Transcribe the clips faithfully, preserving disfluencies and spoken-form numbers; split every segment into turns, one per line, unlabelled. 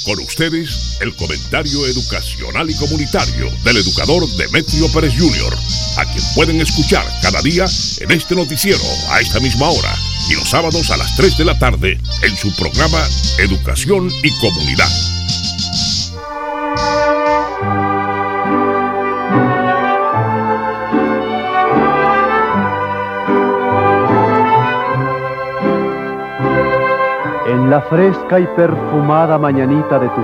Con ustedes, el comentario educacional y comunitario del educador Demetrio Pérez junior, a quien pueden escuchar cada día en este noticiero a esta misma hora y los sábados a las tres de la tarde en su programa Educación y Comunidad.
En la fresca y perfumada mañanita de tu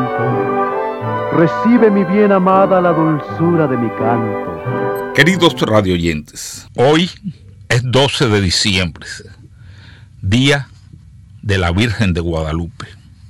santo, recibe mi bien amada la dulzura de mi canto.
Queridos radioyentes, hoy es doce de diciembre, día de la Virgen de Guadalupe.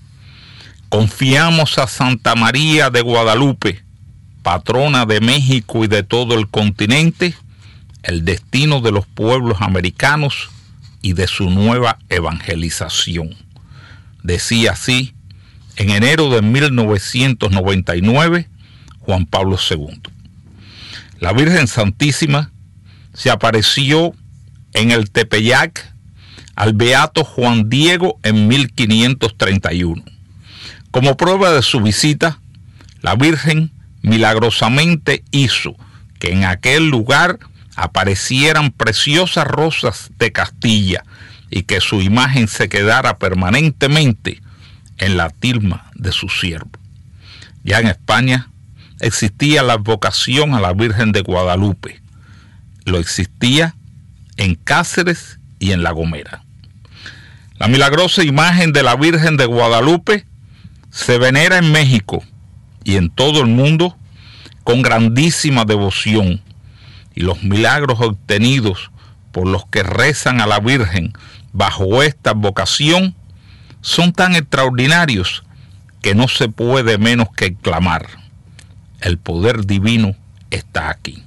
Confiamos a Santa María de Guadalupe, patrona de México y de todo el continente, el destino de los pueblos americanos y de su nueva evangelización. Decía así, en enero de mil novecientos noventa y nueve, Juan Pablo segundo. La Virgen Santísima se apareció en el Tepeyac al beato Juan Diego en mil quinientos treinta y uno. Como prueba de su visita, la Virgen milagrosamente hizo que en aquel lugar aparecieran preciosas rosas de Castilla y que su imagen se quedara permanentemente en la tilma de su siervo. Ya en España existía la advocación a la Virgen de Guadalupe. Lo existía en Cáceres y en La Gomera. La milagrosa imagen de la Virgen de Guadalupe se venera en México y en todo el mundo con grandísima devoción, y los milagros obtenidos por los que rezan a la Virgen bajo esta vocación son tan extraordinarios que no se puede menos que clamar: el poder divino está aquí.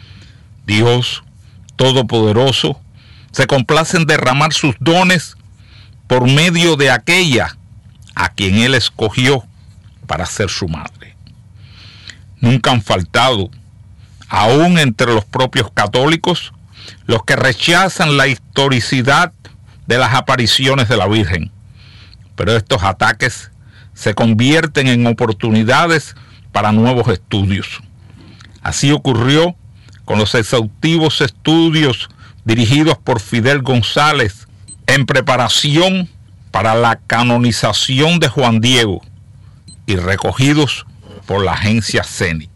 Dios Todopoderoso se complace en derramar sus dones por medio de aquella a quien Él escogió para ser su madre. Nunca han faltado, aún entre los propios católicos, los que rechazan la historicidad de las apariciones de la Virgen. Pero estos ataques se convierten en oportunidades para nuevos estudios. Así ocurrió con los exhaustivos estudios dirigidos por Fidel González en preparación para la canonización de Juan Diego y recogidos por la agencia CENIC.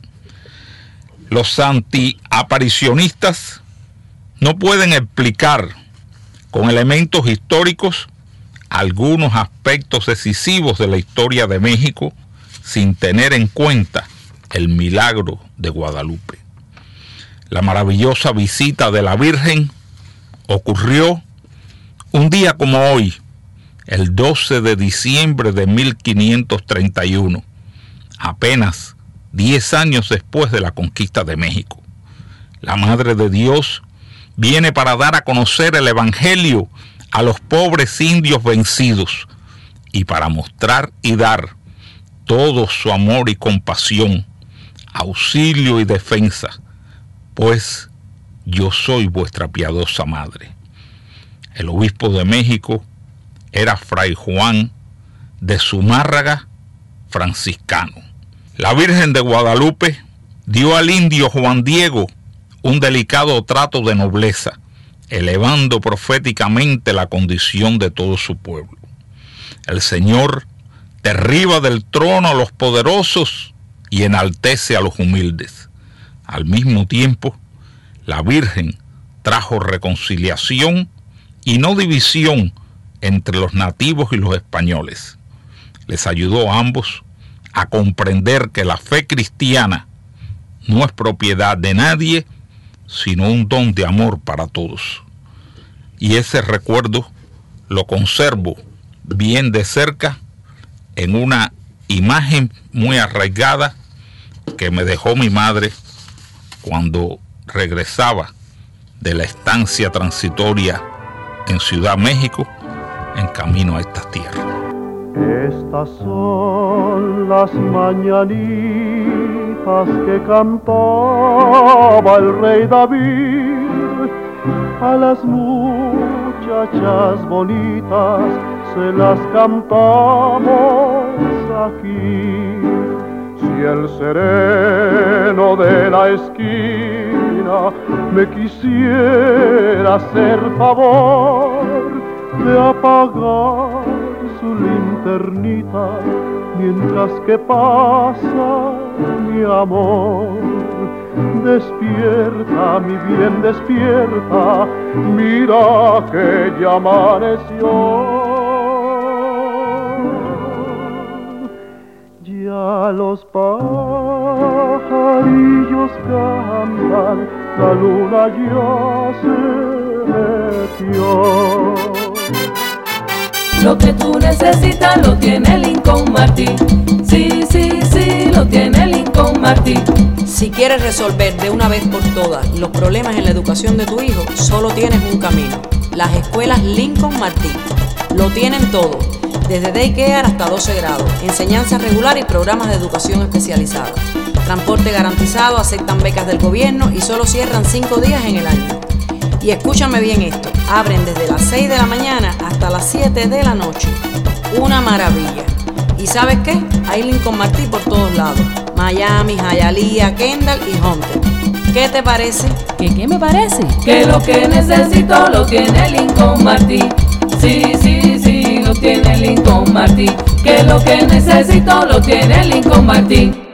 Los antiaparicionistas no pueden explicar con elementos históricos algunos aspectos decisivos de la historia de México sin tener en cuenta el milagro de Guadalupe. La maravillosa visita de la Virgen ocurrió un día como hoy, el doce de diciembre de mil quinientos treinta y uno, apenas diez años después de la conquista de México. La Madre de Dios viene para dar a conocer el Evangelio a los pobres indios vencidos y para mostrar y dar todo su amor y compasión, auxilio y defensa, pues yo soy vuestra piadosa Madre. El obispo de México era Fray Juan de Zumárraga, franciscano. La Virgen de Guadalupe dio al indio Juan Diego un delicado trato de nobleza, elevando proféticamente la condición de todo su pueblo. El Señor derriba del trono a los poderosos y enaltece a los humildes. Al mismo tiempo, la Virgen trajo reconciliación y no división entre los nativos y los españoles. Les ayudó a ambos a comprender que la fe cristiana no es propiedad de nadie, sino un don de amor para todos. Y ese recuerdo lo conservo bien de cerca en una imagen muy arraigada que me dejó mi madre cuando regresaba de la estancia transitoria en Ciudad México en camino a estas tierras.
Estas son las mañanitas que cantaba el rey David a las muchachas bonitas se las cantamos aquí. Si el sereno de la esquina me quisiera hacer favor de apagar su linternita mientras que pasa mi amor, despierta, mi bien, despierta, mira que ya amaneció. Ya los pajarillos cantan, la luna ya se metió.
Lo que tú necesitas lo tiene Lincoln Martin. Sí, sí, sí, lo tiene Lincoln Martin.
Si quieres resolver de una vez por todas los problemas en la educación de tu hijo, solo tienes un camino: las escuelas Lincoln Martin. Lo tienen todo, desde daycare hasta doce grados, enseñanza regular y programas de educación especializada. Transporte garantizado, aceptan becas del gobierno y solo cierran cinco días en el año. Y escúchame bien esto, abren desde las seis de la mañana hasta las siete de la noche. Una maravilla. ¿Y sabes qué? Hay Lincoln Martin por todos lados: Miami, Hialeah, Kendall y Hunter. ¿Qué te parece?
¿Qué, qué me parece? Que lo que necesito lo tiene Lincoln Martin. Sí, sí, sí, lo tiene Lincoln Martin. Que lo que necesito lo tiene Lincoln Martin.